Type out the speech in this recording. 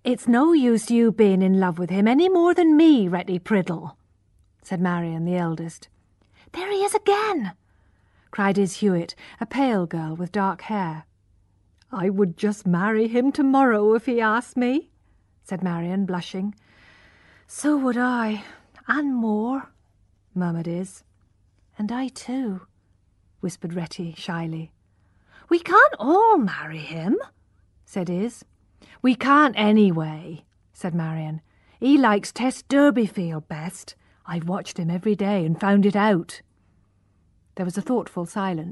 "It's no use you being in love with him any more than me, Retty Priddle," said Marion, the eldest. "There he is again!" cried Is Hewitt, a pale girl with dark hair. "I would just marry him tomorrow if he asked me," said Marion, blushing. "So would I, and more," murmured Is. "And I too," whispered Retty shyly. "We can't all marry him," said Is. "We can't anyway," said Marion. "He likes Tess Durbeyfield best. I've watched him every day and found it out." There was a thoughtful silence.